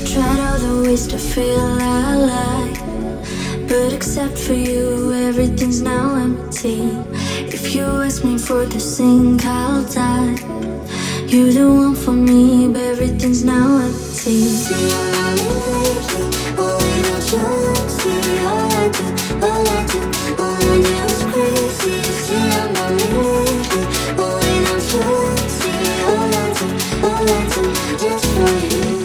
Tried all the ways to feel alive, but except for you, everything's now empty. If you ask me for the sink, I'll die. You're the one for me, but everything's now empty. See, I'm not lately, but when I'm drunk, see, all I do is crazy. See, I'm not lately, but when I'm drunk, see, all I do, just for you.